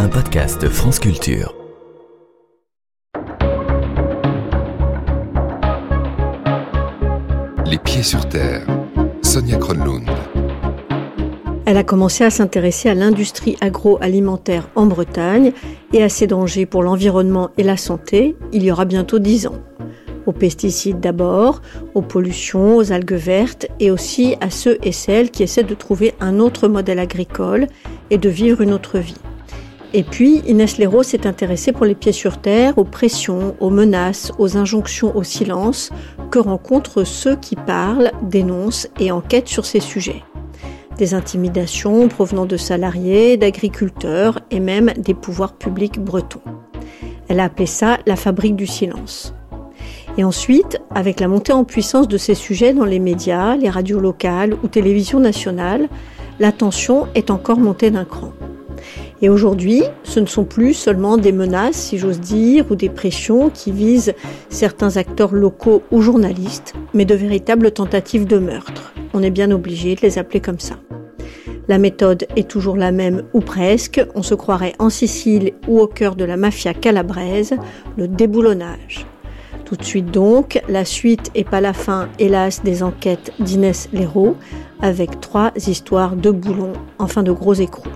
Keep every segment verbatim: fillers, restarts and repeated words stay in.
un podcast France Culture. Les pieds sur terre, Sonia Kronlund. Elle a commencé à s'intéresser à l'industrie agroalimentaire en Bretagne et à ses dangers pour l'environnement et la santé il y aura bientôt dix ans. Aux pesticides d'abord, aux pollutions, aux algues vertes et aussi à ceux et celles qui essaient de trouver un autre modèle agricole et de vivre une autre vie. Et puis, Inès Léraud s'est intéressée pour les pieds sur terre aux pressions, aux menaces, aux injonctions au silence que rencontrent ceux qui parlent, dénoncent et enquêtent sur ces sujets. Des intimidations provenant de salariés, d'agriculteurs et même des pouvoirs publics bretons. Elle a appelé ça la fabrique du silence. Et ensuite, avec la montée en puissance de ces sujets dans les médias, les radios locales ou télévisions nationales, la tension est encore montée d'un cran. Et aujourd'hui, ce ne sont plus seulement des menaces, si j'ose dire, ou des pressions qui visent certains acteurs locaux ou journalistes, mais de véritables tentatives de meurtre. On est bien obligé de les appeler comme ça. La méthode est toujours la même, ou presque. On se croirait en Sicile ou au cœur de la mafia calabraise, le déboulonnage. Tout de suite donc, la suite et pas la fin, hélas, des enquêtes d'Inès Léraud, avec trois histoires de boulons, enfin de gros écrous.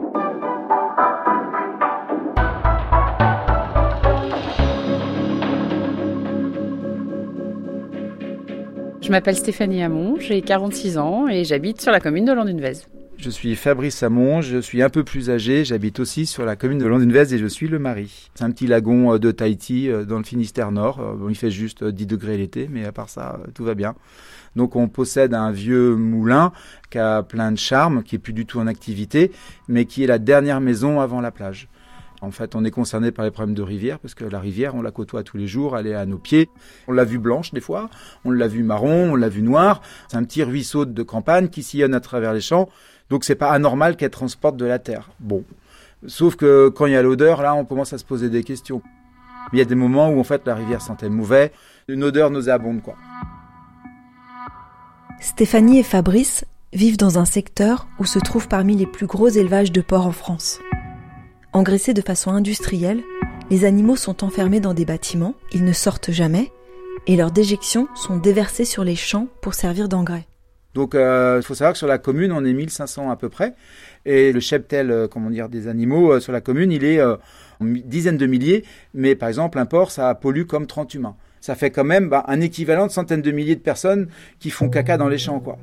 Je m'appelle Stéphanie Hamon, j'ai quarante-six ans et j'habite sur la commune de Landunvez. Je suis Fabrice Hamon, je suis un peu plus âgé, j'habite aussi sur la commune de Landunvez et je suis le mari. C'est un petit lagon de Tahiti dans le Finistère Nord. Bon, il fait juste dix degrés l'été, mais à part ça, tout va bien. Donc on possède un vieux moulin qui a plein de charme, qui est plus du tout en activité, mais qui est la dernière maison avant la plage. En fait, on est concerné par les problèmes de rivière, parce que la rivière, on la côtoie tous les jours, elle est à nos pieds. On l'a vue blanche des fois, on l'a vue marron, on l'a vue noire. C'est un petit ruisseau de campagne qui sillonne à travers les champs. Donc c'est pas anormal qu'elle transporte de la terre. Bon, sauf que quand il y a l'odeur, là, on commence à se poser des questions. Il y a des moments où en fait la rivière sentait mauvais, une odeur nauséabonde, quoi. Stéphanie et Fabrice vivent dans un secteur où se trouvent parmi les plus gros élevages de porcs en France. Engraissés de façon industrielle, les animaux sont enfermés dans des bâtiments, ils ne sortent jamais, et leurs déjections sont déversées sur les champs pour servir d'engrais. Donc il euh, faut savoir que sur la commune, on est mille cinq cents à peu près, et le cheptel euh, comment dire, des animaux euh, sur la commune, il est euh, en dizaines de milliers, mais par exemple un porc, ça pollue comme trente humains. Ça fait quand même bah, un équivalent de centaines de milliers de personnes qui font caca dans les champs, quoi.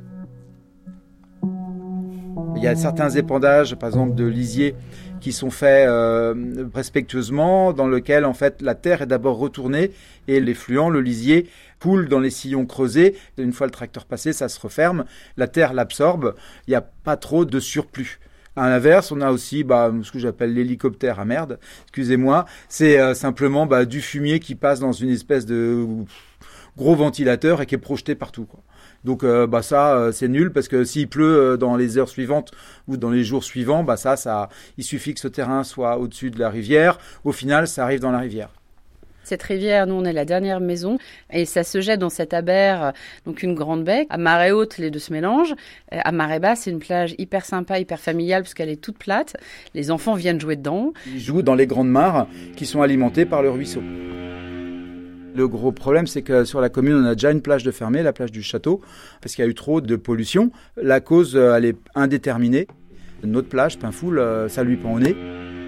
Il y a certains épandages, par exemple de lisiers, qui sont faits euh, respectueusement, dans lequel en fait la terre est d'abord retournée et l'effluent, le lisier, coule dans les sillons creusés. Une fois le tracteur passé, ça se referme, la terre l'absorbe, il n'y a pas trop de surplus. À l'inverse, on a aussi bah, ce que j'appelle l'hélicoptère à merde, excusez-moi, c'est euh, simplement bah, du fumier qui passe dans une espèce de gros ventilateur et qui est projeté partout, quoi. Donc euh, bah ça euh, c'est nul parce que s'il pleut euh, dans les heures suivantes ou dans les jours suivants, bah ça ça il suffit que ce terrain soit au-dessus de la rivière, au final ça arrive dans la rivière. Cette rivière, nous on est la dernière maison et ça se jette dans cette abère, donc une grande baie. À marée haute, les deux se mélangent. À marée basse, c'est une plage hyper sympa, hyper familiale parce qu'elle est toute plate. Les enfants viennent jouer dedans. Ils jouent dans les grandes mares qui sont alimentées par le ruisseau. Le gros problème, c'est que sur la commune, on a déjà une plage de fermée, la plage du Château, parce qu'il y a eu trop de pollution. La cause, elle est indéterminée. Notre plage, Pinfoul, ça lui pend au nez.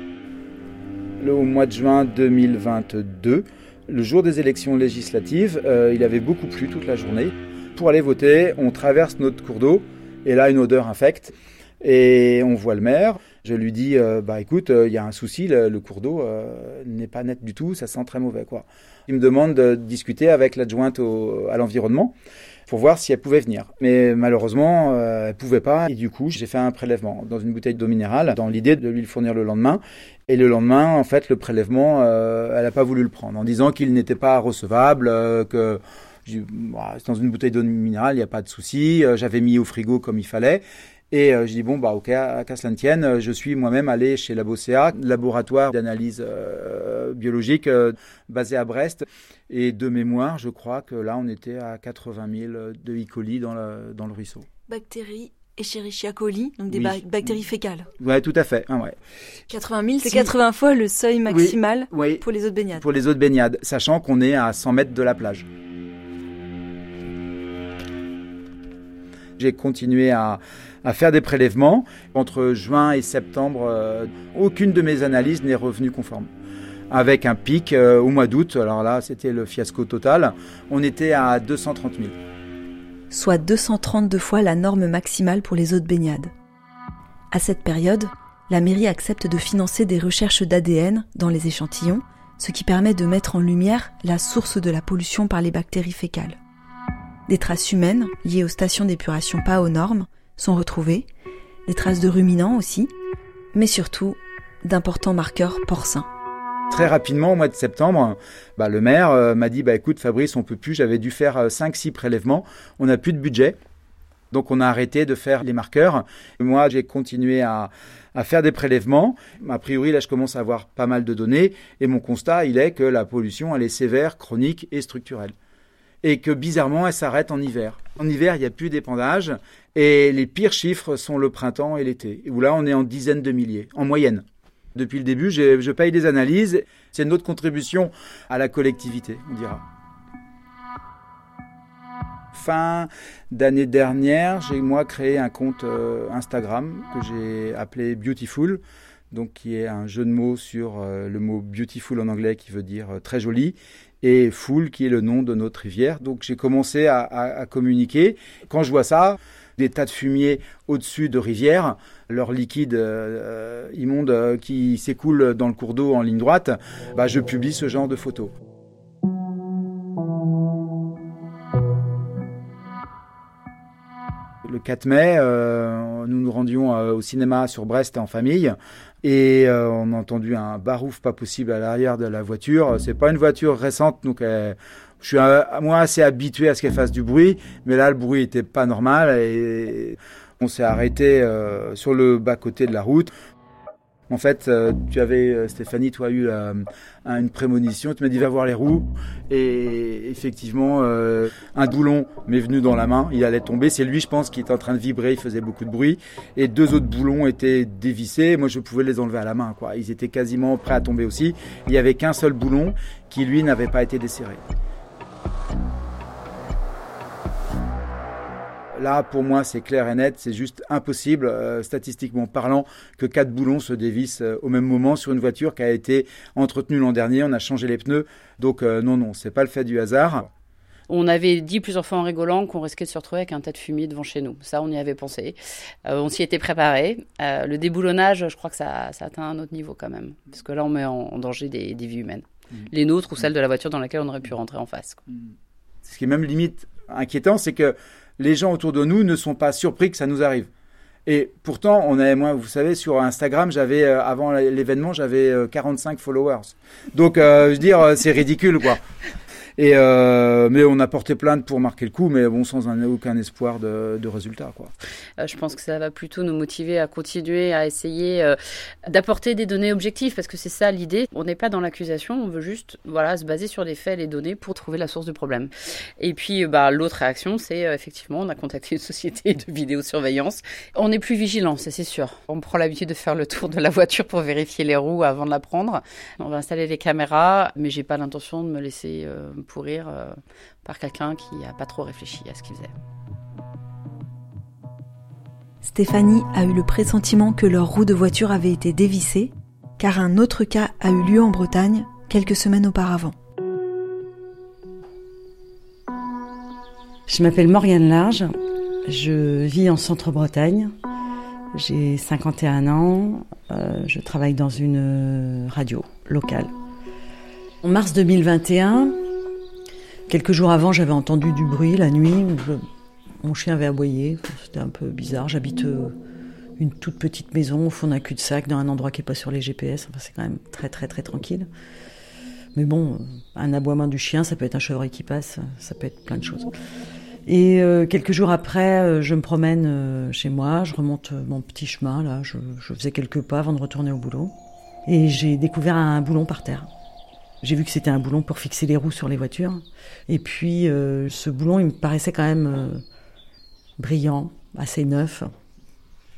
Le, au mois de juin deux mille vingt-deux, le jour des élections législatives, euh, il avait beaucoup plu toute la journée. Pour aller voter, on traverse notre cours d'eau, et là, une odeur infecte. Et on voit le maire. Je lui dis, euh, bah écoute, il euh, y a un souci, le, le cours d'eau euh, n'est pas net du tout, ça sent très mauvais, quoi. Il me demande de discuter avec l'adjointe au, à l'environnement pour voir si elle pouvait venir. Mais malheureusement, euh, elle pouvait pas. Et du coup, j'ai fait un prélèvement dans une bouteille d'eau minérale dans l'idée de lui le fournir le lendemain. Et le lendemain, en fait, le prélèvement, euh, elle n'a pas voulu le prendre en disant qu'il n'était pas recevable, euh, que bah, dans une bouteille d'eau minérale, il n'y a pas de souci. Euh, j'avais mis au frigo comme il fallait. Et euh, je dis, bon, bah, ok, à qu'à cela ne tienne, je suis moi-même allé chez Labocea, laboratoire d'analyse euh, biologique euh, basé à Brest. Et de mémoire, je crois que là, on était à quatre-vingt mille de E. coli dans le, dans le ruisseau. Bactéries Escherichia coli, donc des Oui. ba- bactéries fécales. Ouais, tout à fait. Ah, ouais. quatre-vingt mille, c'est Si. quatre-vingts fois le seuil maximal Oui, oui. pour les eaux de baignade. Pour les eaux de baignade, sachant qu'on est à cent mètres de la plage. J'ai continué à, à faire des prélèvements. Entre juin et septembre, euh, aucune de mes analyses n'est revenue conforme. Avec un pic euh, au mois d'août, alors là, c'était le fiasco total. On était à deux cent trente mille. Soit deux cent trente-deux fois la norme maximale pour les eaux de baignade. À cette période, la mairie accepte de financer des recherches d'A D N dans les échantillons, ce qui permet de mettre en lumière la source de la pollution par les bactéries fécales. Des traces humaines, liées aux stations d'épuration pas aux normes, sont retrouvées, des traces de ruminants aussi, mais surtout d'importants marqueurs porcins. Très rapidement, au mois de septembre, bah, le maire euh, m'a dit bah, « Écoute Fabrice, on peut plus, j'avais dû faire euh, cinq six prélèvements, on n'a plus de budget. » Donc on a arrêté de faire les marqueurs. Et moi, j'ai continué à, à faire des prélèvements. A priori, là, je commence à avoir pas mal de données. Et mon constat, il est que la pollution, elle est sévère, chronique et structurelle. Et que bizarrement, elle s'arrête en hiver. En hiver, il n'y a plus d'épandage. Et les pires chiffres sont le printemps et l'été, où là, on est en dizaines de milliers, en moyenne. Depuis le début, j'ai, je paye des analyses. C'est notre contribution à la collectivité, on dira. Fin d'année dernière, j'ai moi créé un compte euh, Instagram que j'ai appelé Beautiful, donc qui est un jeu de mots sur euh, le mot beautiful en anglais qui veut dire euh, très joli, et full qui est le nom de notre rivière. Donc j'ai commencé à, à, à communiquer. Quand je vois ça, des tas de fumier au-dessus de rivières, leur liquide euh, immonde euh, qui s'écoule dans le cours d'eau en ligne droite, bah, je publie ce genre de photos. Le quatre mai, euh, nous nous rendions euh, au cinéma sur Brest en famille et euh, on a entendu un barouf pas possible à l'arrière de la voiture. C'est pas une voiture récente, donc euh, je suis euh, moi assez habitué à ce qu'elle fasse du bruit, mais là le bruit était pas normal et on s'est arrêté euh, sur le bas-côté de la route. En fait, euh, tu avais, Stéphanie, toi, eu euh, une prémonition. Tu m'as dit, va voir les roues. Et effectivement, euh, un boulon m'est venu dans la main. Il allait tomber. C'est lui, je pense, qui était en train de vibrer. Il faisait beaucoup de bruit. Et deux autres boulons étaient dévissés. Moi, je pouvais les enlever à la main, quoi. Ils étaient quasiment prêts à tomber aussi. Il n'y avait qu'un seul boulon qui, lui, n'avait pas été desserré. Là, pour moi, c'est clair et net, c'est juste impossible, euh, statistiquement parlant, que quatre boulons se dévissent euh, au même moment sur une voiture qui a été entretenue l'an dernier. On a changé les pneus, donc euh, non, non, c'est pas le fait du hasard. On avait dit plusieurs fois en rigolant qu'on risquait de se retrouver avec un tas de fumier devant chez nous. Ça, on y avait pensé. Euh, on s'y était préparé. Euh, le déboulonnage, je crois que ça, ça atteint un autre niveau quand même, parce que là, on met en, en danger des, des vies humaines, mmh. les nôtres ou celles de la voiture dans laquelle on aurait pu rentrer en face. Quoi. Ce qui est même limite inquiétant, c'est que les gens autour de nous ne sont pas surpris que ça nous arrive. Et pourtant, on avait, moi, vous savez, sur Instagram, j'avais, euh, avant l'événement, j'avais euh, quarante-cinq followers. Donc, euh, je veux dire, euh, c'est ridicule, quoi. Et euh, mais on a porté plainte pour marquer le coup, mais bon, sans un, aucun espoir de, de résultat, quoi. Euh, je pense que ça va plutôt nous motiver à continuer à essayer euh, d'apporter des données objectives, parce que c'est ça l'idée. On n'est pas dans l'accusation, on veut juste, voilà, se baser sur les faits, les données pour trouver la source du problème. Et puis, bah, l'autre réaction, c'est euh, effectivement, on a contacté une société de vidéosurveillance. On est plus vigilant, ça c'est sûr. On prend l'habitude de faire le tour de la voiture pour vérifier les roues avant de la prendre. On va installer les caméras, mais j'ai pas l'intention de me laisser euh, pourrir euh, par quelqu'un qui n'a pas trop réfléchi à ce qu'il faisait. Stéphanie a eu le pressentiment que leur roue de voiture avait été dévissée, car un autre cas a eu lieu en Bretagne quelques semaines auparavant. Je m'appelle Mauriane Large, je vis en Centre-Bretagne, j'ai cinquante et un ans, euh, je travaille dans une radio locale. En mars deux mille vingt et un, quelques jours avant, j'avais entendu du bruit la nuit. Je, mon chien avait aboyé. C'était un peu bizarre. J'habite euh, une toute petite maison au fond d'un cul-de-sac, dans un endroit qui n'est pas sur les G P S. Enfin, c'est quand même très, très, très tranquille. Mais bon, un aboiement du chien, ça peut être un chevreuil qui passe. Ça peut être plein de choses. Et euh, quelques jours après, euh, je me promène euh, chez moi. Je remonte euh, mon petit chemin. Là, je, je faisais quelques pas avant de retourner au boulot. Et j'ai découvert un boulon par terre. J'ai vu que c'était un boulon pour fixer les roues sur les voitures. Et puis, euh, ce boulon, il me paraissait quand même euh, brillant, assez neuf.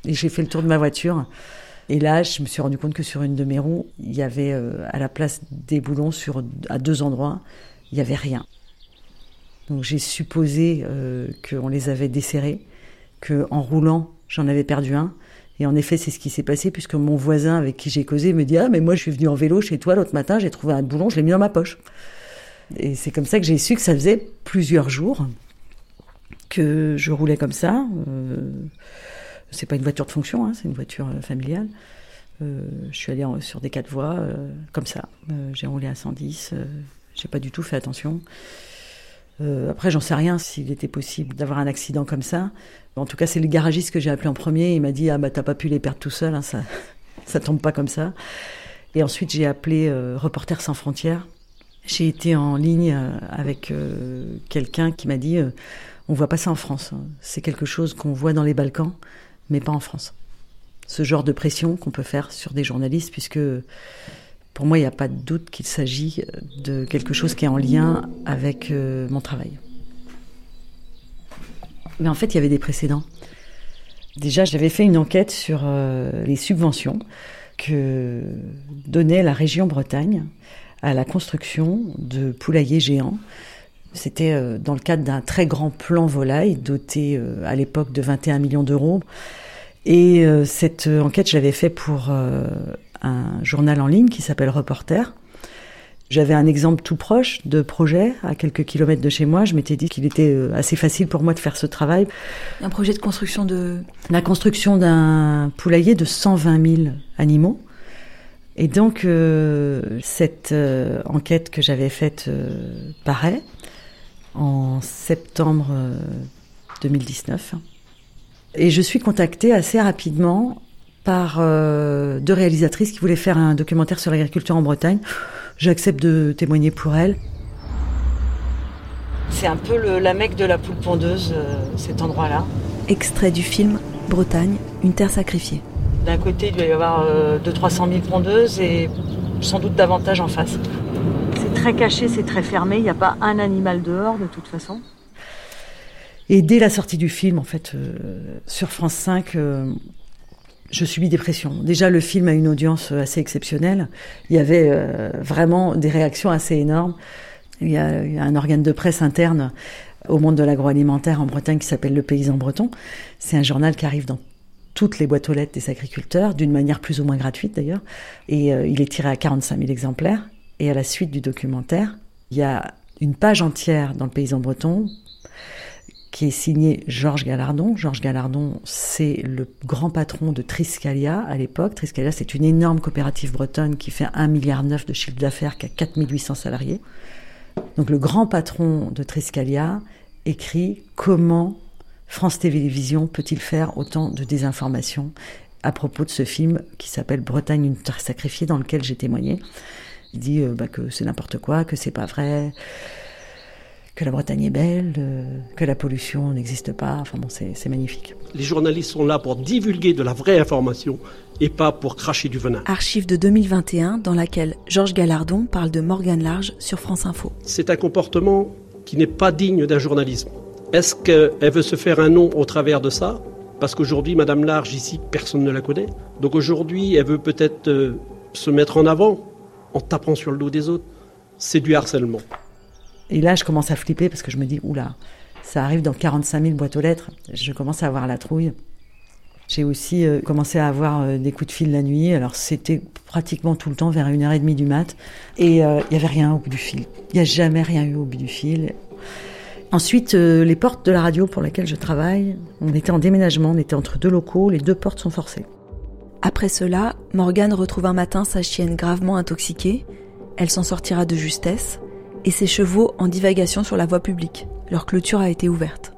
Et j'ai fait le tour de ma voiture. Et là, je me suis rendu compte que sur une de mes roues, il y avait euh, à la place des boulons sur, à deux endroits, il n'y avait rien. Donc j'ai supposé euh, qu'on les avait desserrés, qu'en roulant, j'en avais perdu un. Et en effet, c'est ce qui s'est passé, puisque mon voisin avec qui j'ai causé me dit « Ah, mais moi, je suis venu en vélo chez toi l'autre matin, j'ai trouvé un boulon, je l'ai mis dans ma poche. » Et c'est comme ça que j'ai su que ça faisait plusieurs jours que je roulais comme ça. Euh, c'est pas une voiture de fonction, hein, c'est une voiture euh, familiale. Euh, je suis allée en, sur des quatre voies, euh, comme ça. Euh, j'ai roulé à cent dix, euh, j'ai pas du tout fait attention. Euh, après, j'en sais rien s'il était possible d'avoir un accident comme ça. En tout cas, c'est le garagiste que j'ai appelé en premier. Il m'a dit « Ah bah t'as pas pu les perdre tout seul, hein, ça, ça tombe pas comme ça. » Et ensuite, j'ai appelé euh, Reporters sans frontières. J'ai été en ligne euh, avec euh, quelqu'un qui m'a dit euh, « On voit pas ça en France. C'est quelque chose qu'on voit dans les Balkans, mais pas en France. » Ce genre de pression qu'on peut faire sur des journalistes, puisque pour moi, il n'y a pas de doute qu'il s'agit de quelque chose qui est en lien avec euh, mon travail. Mais en fait, il y avait des précédents. Déjà, j'avais fait une enquête sur euh, les subventions que donnait la région Bretagne à la construction de poulaillers géants. C'était euh, dans le cadre d'un très grand plan volaille, doté euh, à l'époque de vingt et un millions d'euros. Et euh, cette enquête, je l'avais fait pour euh, un journal en ligne qui s'appelle Reporter. J'avais un exemple tout proche de projet à quelques kilomètres de chez moi. Je m'étais dit qu'il était assez facile pour moi de faire ce travail. Un projet de construction de... La construction d'un poulailler de cent vingt mille animaux. Et donc, euh, cette euh, enquête que j'avais faite euh, paraît en septembre euh, deux mille dix-neuf. Et je suis contactée assez rapidement par euh, deux réalisatrices qui voulaient faire un documentaire sur l'agriculture en Bretagne. J'accepte de témoigner pour elles. C'est un peu le, la Mecque de la poule pondeuse, euh, cet endroit-là. Extrait du film Bretagne, une terre sacrifiée. D'un côté, il doit y avoir euh, deux cents à trois cent mille pondeuses et sans doute davantage en face. C'est très caché, c'est très fermé, il n'y a pas un animal dehors de toute façon. Et dès la sortie du film, en fait, euh, sur France cinq... Euh, je subis des pressions. Déjà, le film a une audience assez exceptionnelle. Il y avait euh, vraiment des réactions assez énormes. Il y, a, il y a un organe de presse interne au monde de l'agroalimentaire en Bretagne qui s'appelle Le Paysan Breton. C'est un journal qui arrive dans toutes les boîtes aux lettres des agriculteurs, d'une manière plus ou moins gratuite d'ailleurs. Et euh, il est tiré à quarante-cinq mille exemplaires. Et à la suite du documentaire, il y a une page entière dans Le Paysan Breton qui est signé Georges Gallardon. Georges Gallardon, c'est le grand patron de Triskalia à l'époque. Triskalia, c'est une énorme coopérative bretonne qui fait un virgule neuf milliard de chiffre d'affaires, qui a quatre mille huit cents salariés. Donc le grand patron de Triskalia écrit comment France Télévisions peut-il faire autant de désinformation à propos de ce film qui s'appelle Bretagne, une terre sacrifiée, dans lequel j'ai témoigné. Il dit euh, bah, que c'est n'importe quoi, que c'est pas vrai, que la Bretagne est belle, euh, que la pollution n'existe pas. Enfin bon, c'est, c'est magnifique. Les journalistes sont là pour divulguer de la vraie information et pas pour cracher du venin. Archive de deux mille vingt et un dans laquelle Georges Gallardon parle de Morgane Large sur France Info. C'est un comportement qui n'est pas digne d'un journalisme. Est-ce qu'elle veut se faire un nom au travers de ça ? Parce qu'aujourd'hui, Madame Large, ici, personne ne la connaît. Donc aujourd'hui, elle veut peut-être euh, se mettre en avant en tapant sur le dos des autres. C'est du harcèlement. Et là, je commence à flipper parce que je me dis, oula, ça arrive dans quarante-cinq mille boîtes aux lettres. Je commence à avoir la trouille. J'ai aussi euh, commencé à avoir euh, des coups de fil la nuit. Alors, c'était pratiquement tout le temps vers une heure trente du mat. Et il euh, n'y avait rien au bout du fil. Il n'y a jamais rien eu au bout du fil. Ensuite, euh, les portes de la radio pour laquelle je travaille, on était en déménagement, on était entre deux locaux, les deux portes sont forcées. Après cela, Morgane retrouve un matin sa chienne gravement intoxiquée. Elle s'en sortira de justesse. Et ses chevaux en divagation sur la voie publique. Leur clôture a été ouverte.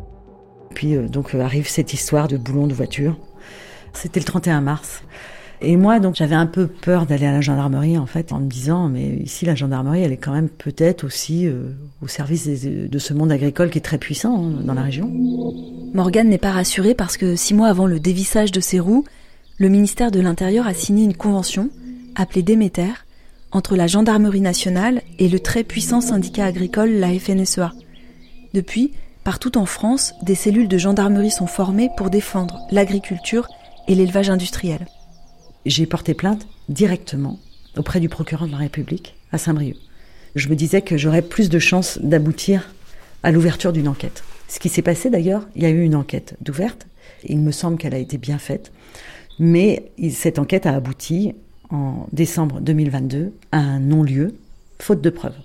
Puis euh, donc euh, arrive cette histoire de boulon de voiture. C'était le trente et un mars. Et moi, donc, j'avais un peu peur d'aller à la gendarmerie, en fait, en me disant, mais ici, la gendarmerie, elle est quand même peut-être aussi euh, au service des, de ce monde agricole qui est très puissant hein, dans la région. Morgane n'est pas rassurée parce que six mois avant le dévissage de ses roues, le ministère de l'Intérieur a signé une convention, appelée Déméter, entre la gendarmerie nationale et le très puissant syndicat agricole, la F N S E A. Depuis, Partout en France, des cellules de gendarmerie sont formées pour défendre l'agriculture et l'élevage industriel. J'ai porté plainte directement auprès du procureur de la République à Saint-Brieuc. Je me disais que j'aurais plus de chances d'aboutir à l'ouverture d'une enquête. Ce qui s'est passé d'ailleurs, il y a eu une enquête d'ouverte. Il me semble qu'elle a été bien faite. Mais cette enquête a abouti en décembre deux mille vingt-deux à un non-lieu, faute de preuves.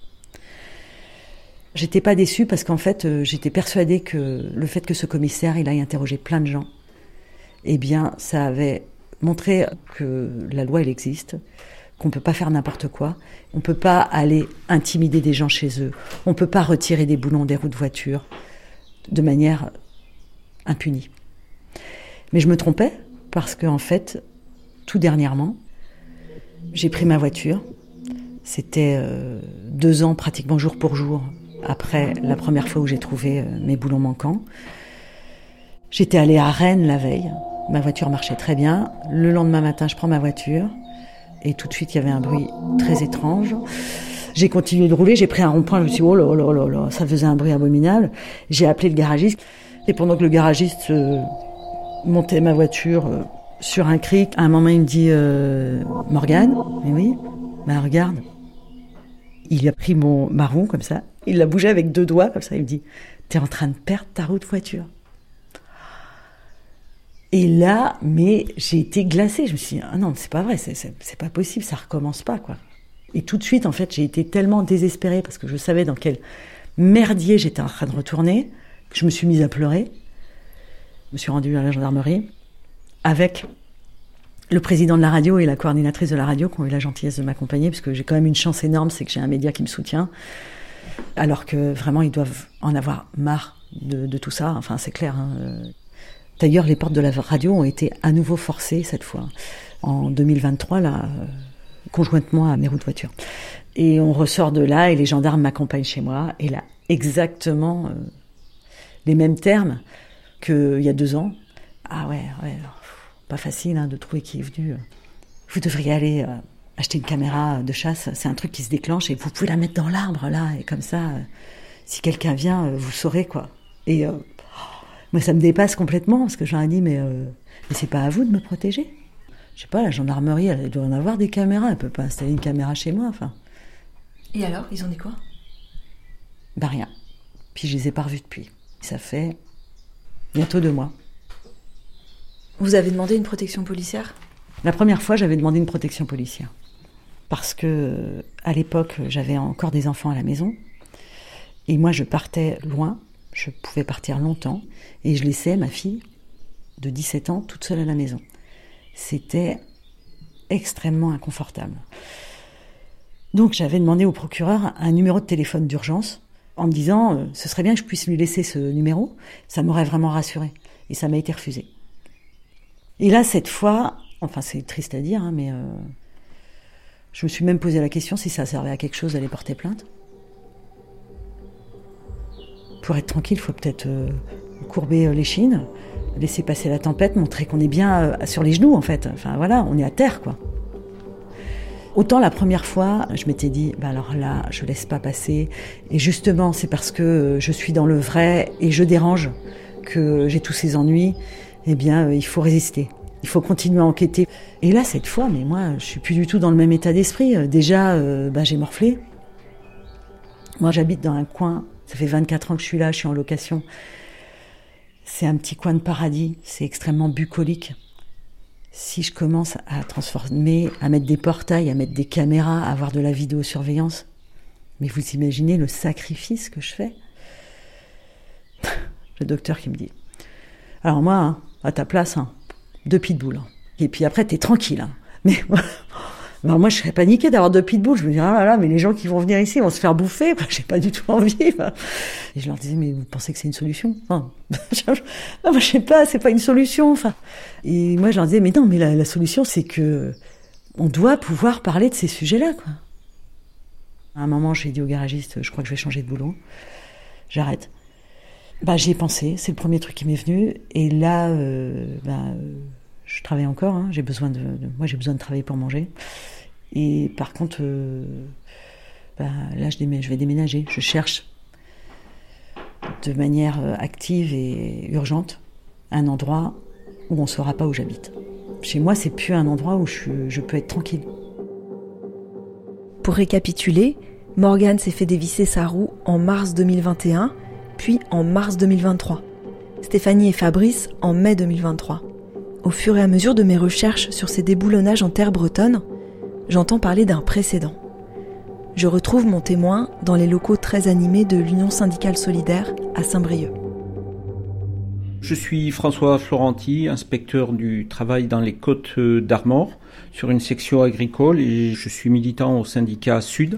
J'étais pas déçue parce qu'en fait, euh, j'étais persuadée que le fait que ce commissaire, il aille interroger plein de gens, eh bien, ça avait montré que la loi, elle existe, qu'on peut pas faire n'importe quoi, on peut pas aller intimider des gens chez eux, on peut pas retirer des boulons des roues de voiture de manière impunie. Mais je me trompais parce qu'en fait, tout dernièrement, j'ai pris ma voiture. C'était euh, deux ans pratiquement jour pour jour après la première fois où j'ai trouvé euh, mes boulons manquants. J'étais allée à Rennes la veille. Ma voiture marchait très bien. Le lendemain matin, je prends ma voiture et tout de suite, il y avait un bruit très étrange. J'ai continué de rouler, j'ai pris un rond-point, je me suis dit, oh là là là là, ça faisait un bruit abominable. J'ai appelé le garagiste et pendant que le garagiste euh, montait ma voiture euh, sur un cric, à un moment, il me dit euh, « Morgane ?» Mais oui, ben regarde. Il a pris mon marron comme ça, il l'a bougé avec deux doigts comme ça, il me dit « T'es en train de perdre ta roue de voiture. » Et là, mais j'ai été glacée. Je me suis dit « Ah non, c'est pas vrai, c'est, c'est, c'est pas possible, ça recommence pas, quoi. » Et tout de suite, en fait, j'ai été tellement désespérée parce que je savais dans quel merdier j'étais en train de retourner que je me suis mise à pleurer. Je me suis rendue à la gendarmerie avec le président de la radio et la coordinatrice de la radio qui ont eu la gentillesse de m'accompagner, parce que j'ai quand même une chance énorme, c'est que j'ai un média qui me soutient, alors que vraiment ils doivent en avoir marre de, de tout ça, enfin c'est clair. Hein. D'ailleurs, les portes de la radio ont été à nouveau forcées cette fois, en deux mille vingt-trois, là, conjointement à mes roues de voiture. Et on ressort de là et les gendarmes m'accompagnent chez moi, et là, exactement euh, les mêmes termes qu'il y a deux ans. Ah ouais, ouais, pas facile hein, de trouver qui est venu. Vous devriez aller euh, acheter une caméra de chasse, c'est un truc qui se déclenche et vous pouvez la mettre dans l'arbre là, et comme ça, euh, si quelqu'un vient, euh, vous saurez quoi. Et euh, moi ça me dépasse complètement, parce que j'aurais dit, mais, euh, mais c'est pas à vous de me protéger. Je sais pas, la gendarmerie, elle doit en avoir des caméras, elle peut pas installer une caméra chez moi, enfin. Et alors, ils ont dit quoi ? Bah rien. Puis je les ai pas revus depuis. Ça fait bientôt deux mois. Vous avez demandé une protection policière ? La première fois, j'avais demandé une protection policière. Parce que, à l'époque, j'avais encore des enfants à la maison. Et moi, je partais loin. Je pouvais partir longtemps. Et je laissais ma fille de dix-sept ans toute seule à la maison. C'était extrêmement inconfortable. Donc, j'avais demandé au procureur un numéro de téléphone d'urgence en me disant euh, ce serait bien que je puisse lui laisser ce numéro. Ça m'aurait vraiment rassurée. Et ça m'a été refusé. Et là, cette fois, enfin c'est triste à dire, hein, mais euh, je me suis même posé la question si ça servait à quelque chose d'aller porter plainte. Pour être tranquille, il faut peut-être euh, courber euh, l'échine, laisser passer la tempête, montrer qu'on est bien euh, sur les genoux en fait. Enfin voilà, on est à terre quoi. Autant la première fois, je m'étais dit, bah alors là, je laisse pas passer. Et justement, c'est parce que je suis dans le vrai et je dérange que j'ai tous ces ennuis. Eh bien, euh, il faut résister. Il faut continuer à enquêter. Et là, cette fois, mais moi, je suis plus du tout dans le même état d'esprit. Euh, déjà, euh, bah, j'ai morflé. Moi, j'habite dans un coin. Ça fait vingt-quatre ans que je suis là, je suis en location. C'est un petit coin de paradis. C'est extrêmement bucolique. Si je commence à transformer, à mettre des portails, à mettre des caméras, à avoir de la vidéosurveillance, mais vous imaginez le sacrifice que je fais ? Le docteur qui me dit, alors moi, hein, à ta place, hein, deux pitbulls. Et puis après, t'es tranquille. Hein. Mais ben moi, je serais paniquée d'avoir deux pitbulls. Je me dirais, ah là là, mais les gens qui vont venir ici vont se faire bouffer. Ben, j'ai pas du tout envie. Ben. Et je leur disais, mais vous pensez que c'est une solution ? Enfin, je, ben, je sais pas, c'est pas une solution. Enfin. Et moi, je leur disais, mais non, mais la, la solution, c'est que on doit pouvoir parler de ces sujets-là, quoi. À un moment, j'ai dit au garagiste, je crois que je vais changer de boulot. J'arrête. Bah, j'y ai pensé, c'est le premier truc qui m'est venu. Et là, euh, bah, je travaille encore. Hein, j'ai besoin de, de, moi, j'ai besoin de travailler pour manger. Et par contre, euh, bah, là, je, démé- je vais déménager. Je cherche de manière active et urgente un endroit où on ne saura pas où j'habite. Chez moi, c'est plus un endroit où je, je peux être tranquille. Pour récapituler, Morgane s'est fait dévisser sa roue en mars deux mille vingt et un, puis en mars deux mille vingt-trois. Stéphanie et Fabrice en mai deux mille vingt-trois. Au fur et à mesure de mes recherches sur ces déboulonnages en terre bretonne, j'entends parler d'un précédent. Je retrouve mon témoin dans les locaux très animés de l'Union syndicale solidaire à Saint-Brieuc. Je suis François Florenti, inspecteur du travail dans les Côtes d'Armor, sur une section agricole, et je suis militant au syndicat Sud.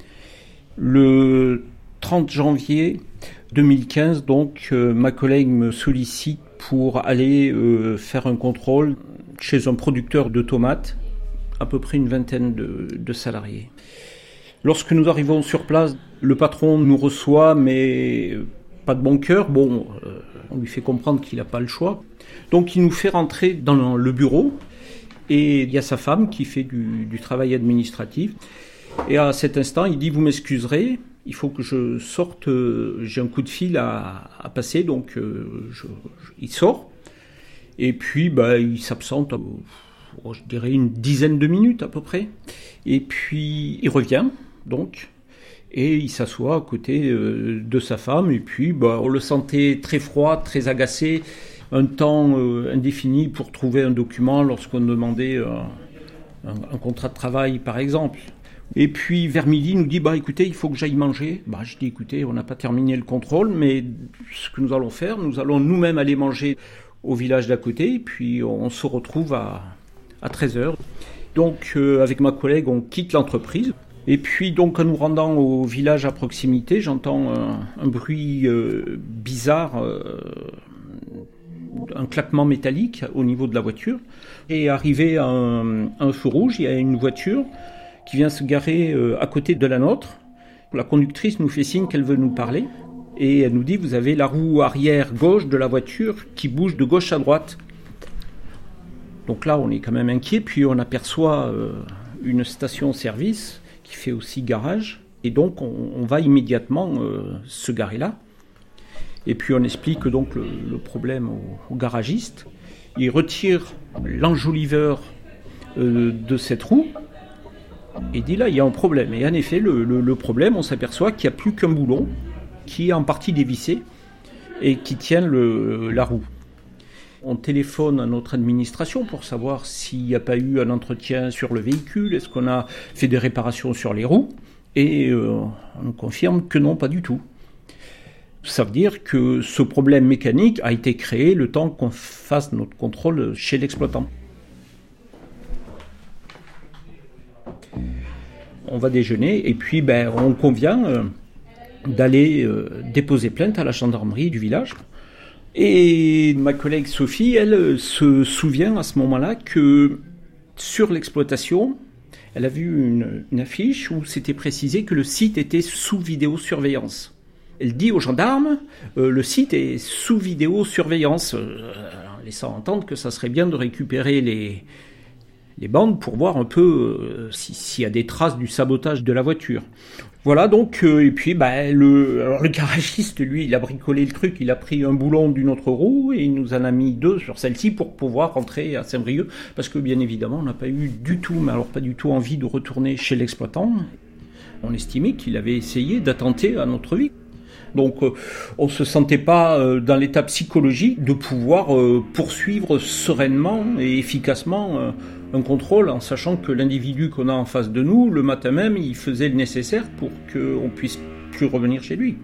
Le trente janvier deux mille quinze, donc, euh, ma collègue me sollicite pour aller euh, faire un contrôle chez un producteur de tomates, à peu près une vingtaine de, de salariés. Lorsque nous arrivons sur place, le patron nous reçoit, mais pas de bon cœur. Bon, euh, on lui fait comprendre qu'il n'a pas le choix. Donc il nous fait rentrer dans le bureau, et il y a sa femme qui fait du, du travail administratif. Et à cet instant, il dit « Vous m'excuserez, il faut que je sorte, euh, j'ai un coup de fil à, à passer. » Donc euh, je, je, il sort, et puis bah, il s'absente, euh, je dirais une dizaine de minutes à peu près. Et puis il revient, donc, et il s'assoit à côté euh, de sa femme, et puis bah, on le sentait très froid, très agacé, un temps euh, indéfini pour trouver un document lorsqu'on demandait euh, un, un contrat de travail, par exemple. Et puis vers midi, il nous dit bah écoutez, il faut que j'aille manger. Bah je dis écoutez, on n'a pas terminé le contrôle, mais ce que nous allons faire, nous allons nous-mêmes aller manger au village d'à côté, et puis on se retrouve à, à treize heures. Donc euh, avec ma collègue, on quitte l'entreprise. Et puis donc en nous rendant au village à proximité, j'entends un, un bruit euh, bizarre, euh, un claquement métallique au niveau de la voiture. Et arrivé à un, à un feu rouge, il y a une voiture qui vient se garer euh, à côté de la nôtre. La conductrice nous fait signe qu'elle veut nous parler, et elle nous dit « Vous avez la roue arrière gauche de la voiture qui bouge de gauche à droite. » Donc là, on est quand même inquiet, puis on aperçoit euh, une station-service qui fait aussi garage, et donc on, on va immédiatement euh, se garer là. Et puis on explique donc le, le problème au, au garagiste. Il retire l'enjoliveur euh, de cette roue, et dit là, il y a un problème. Et en effet, le, le, le problème, on s'aperçoit qu'il n'y a plus qu'un boulon qui est en partie dévissé et qui tient le, la roue. On téléphone à notre administration pour savoir s'il n'y a pas eu un entretien sur le véhicule, est-ce qu'on a fait des réparations sur les roues, et euh, on nous confirme que non, pas du tout. Ça veut dire que ce problème mécanique a été créé le temps qu'on fasse notre contrôle chez l'exploitant. On va déjeuner, et puis ben, on convient euh, d'aller euh, déposer plainte à la gendarmerie du village. Et ma collègue Sophie, elle, se souvient à ce moment-là que sur l'exploitation, elle a vu une, une affiche où c'était précisé que le site était sous vidéosurveillance. Elle dit aux gendarmes, euh, le site est sous vidéosurveillance, euh, en laissant entendre que ça serait bien de récupérer les... les bandes pour voir un peu euh, si, s'il y a des traces du sabotage de la voiture. Voilà donc, euh, et puis bah, le, alors le garagiste, lui, il a bricolé le truc, il a pris un boulon d'une autre roue et il nous en a mis deux sur celle-ci pour pouvoir rentrer à Saint-Brieuc, parce que bien évidemment, on n'a pas eu du tout, mais alors pas du tout envie de retourner chez l'exploitant. On estimait qu'il avait essayé d'attenter à notre vie. Donc euh, on ne se sentait pas euh, dans l'état psychologique de pouvoir euh, poursuivre sereinement et efficacement euh, un contrôle, en sachant que l'individu qu'on a en face de nous, le matin même, il faisait le nécessaire pour qu'on ne puisse plus revenir chez lui.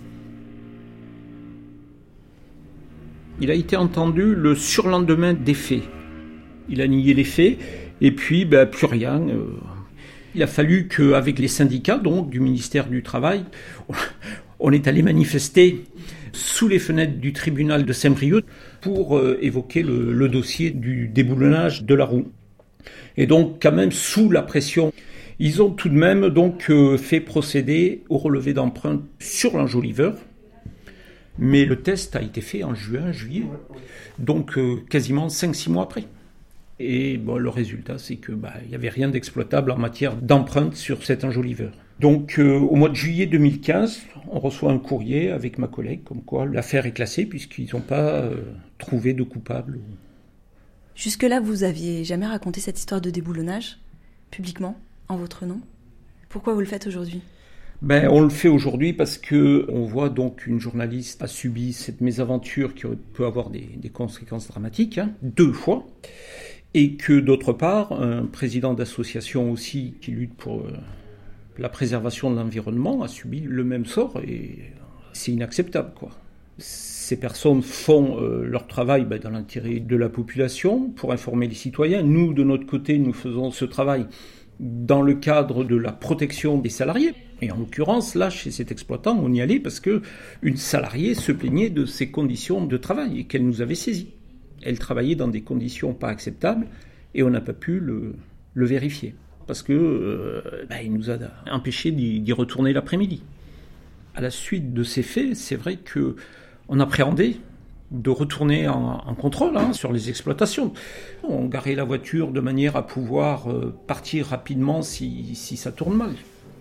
Il a été entendu le surlendemain des faits. Il a nié les faits, et puis ben, plus rien. Euh, il a fallu qu'avec les syndicats, donc du ministère du Travail, on est allé manifester sous les fenêtres du tribunal de Saint-Brieuc pour euh, évoquer le, le dossier du déboulonnage de la roue. Et donc, quand même, sous la pression, ils ont tout de même donc euh, fait procéder au relevé d'empreintes sur l'enjoliveur. Mais le test a été fait en juin, juillet, donc euh, quasiment cinq six mois après. Et bon, le résultat, c'est que bah, y avait rien d'exploitable en matière d'empreintes sur cet enjoliveur. Donc euh, au mois de juillet deux mille quinze, on reçoit un courrier avec ma collègue, comme quoi l'affaire est classée puisqu'ils n'ont pas euh, trouvé de coupable. Jusque-là, vous aviez jamais raconté cette histoire de déboulonnage, publiquement, en votre nom. Pourquoi vous le faites aujourd'hui ? Ben, on le fait aujourd'hui parce que on voit donc une journaliste a subi cette mésaventure qui peut avoir des, des conséquences dramatiques, hein, deux fois, et que d'autre part, un président d'association aussi qui lutte pour euh, la préservation de l'environnement a subi le même sort et c'est inacceptable, quoi. Ces personnes font euh, leur travail ben, dans l'intérêt de la population pour informer les citoyens. Nous, de notre côté, nous faisons ce travail dans le cadre de la protection des salariés. Et en l'occurrence, là, chez cet exploitant, on y allait parce qu'une salariée se plaignait de ses conditions de travail et qu'elle nous avait saisies. Elle travaillait dans des conditions pas acceptables et on n'a pas pu le, le vérifier parce qu'il euh, ben, il nous a empêché d'y, d'y retourner l'après-midi. À la suite de ces faits, c'est vrai qu'on appréhendait de retourner en, en contrôle hein, sur les exploitations. On garait la voiture de manière à pouvoir euh, partir rapidement si, si ça tourne mal.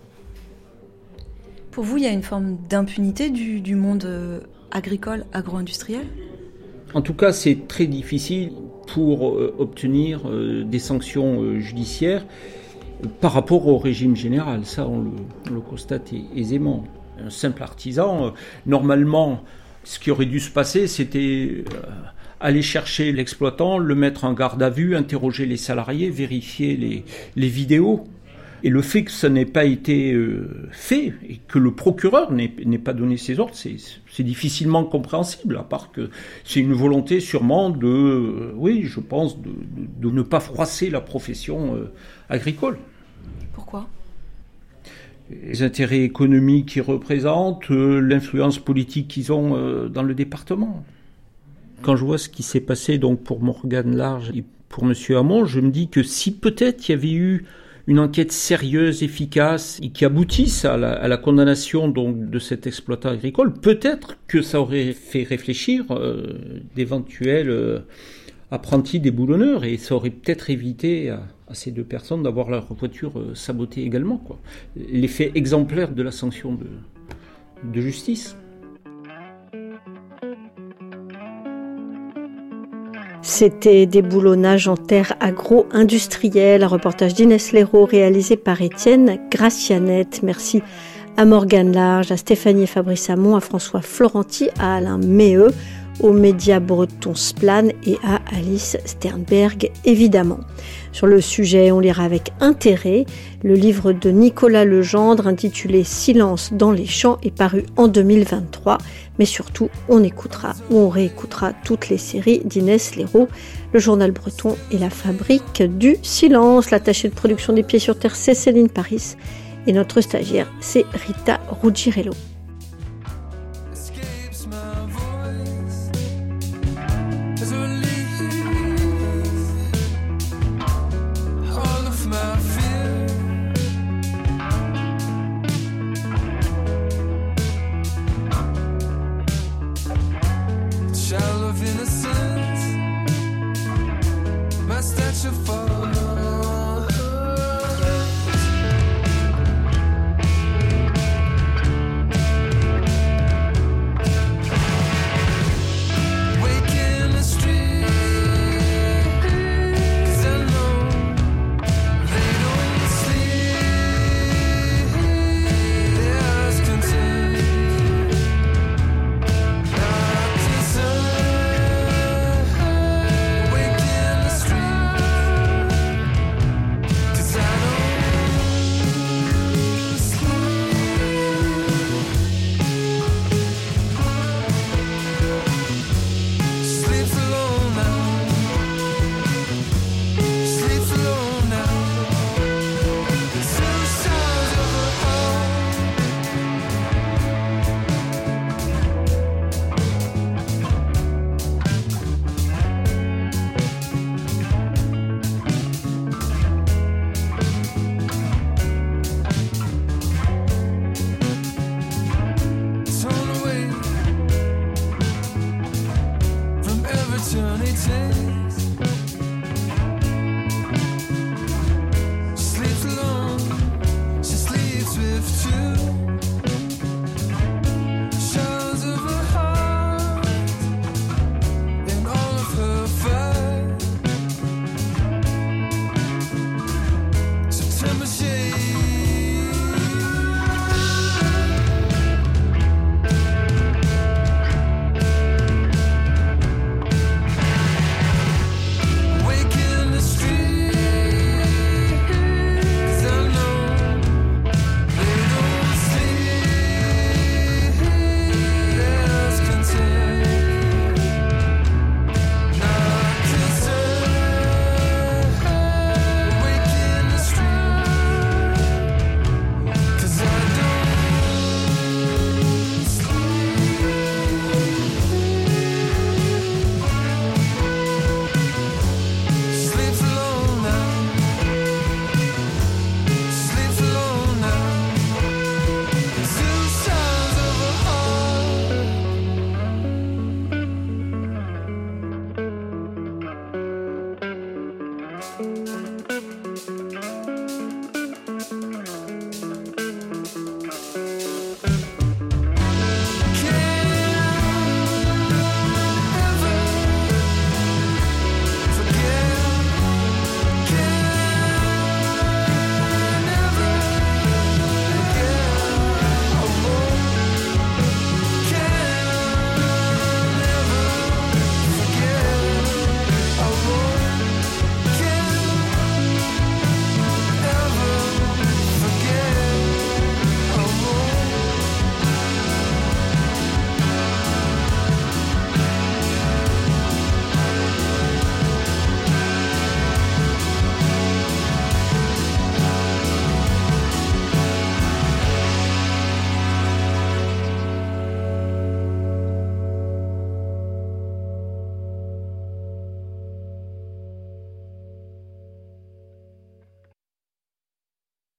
Pour vous, il y a une forme d'impunité du, du monde euh, agricole, agro-industriel ? En tout cas, c'est très difficile pour euh, obtenir euh, des sanctions euh, judiciaires euh, par rapport au régime général. Ça, on le, on le constate aisément. Un simple artisan, euh, normalement, ce qui aurait dû se passer, c'était euh, aller chercher l'exploitant, le mettre en garde à vue, interroger les salariés, vérifier les, les vidéos. Et le fait que ça n'ait pas été euh, fait et que le procureur n'ait, n'ait pas donné ses ordres, c'est, c'est difficilement compréhensible, à part que c'est une volonté sûrement de, euh, oui, je pense, de, de, de ne pas froisser la profession euh, agricole. Pourquoi ? Les intérêts économiques qu'ils représentent, euh, l'influence politique qu'ils ont euh, dans le département. Quand je vois ce qui s'est passé donc pour Morgane Large et pour Monsieur Hamon, je me dis que si peut-être il y avait eu une enquête sérieuse, efficace, et qui aboutisse à la, à la condamnation donc, de cet exploitant agricole, peut-être que ça aurait fait réfléchir euh, d'éventuels euh, apprentis déboulonneurs, et ça aurait peut-être évité à, à ces deux personnes d'avoir leur voiture euh, sabotée également, quoi. L'effet exemplaire de la sanction de, de justice. C'était Déboulonnage en terre agro-industrielle, un reportage d'Inès Léraud réalisé par Étienne Gracianette. Merci à Morgane Large, à Stéphanie et Fabrice Hamon, à François Florenti, à Alain Méheux, aux médias bretons Splan et à Alice Sternberg, évidemment. Sur le sujet, on lira avec intérêt le livre de Nicolas Legendre intitulé « Silence dans les champs » est paru en deux mille vingt-trois. Mais surtout, on écoutera ou on réécoutera toutes les séries d'Inès Léraud, le journal breton et la fabrique du silence. L'attachée de production des Pieds sur Terre, c'est Céline Paris. Et notre stagiaire, c'est Rita Ruggiero.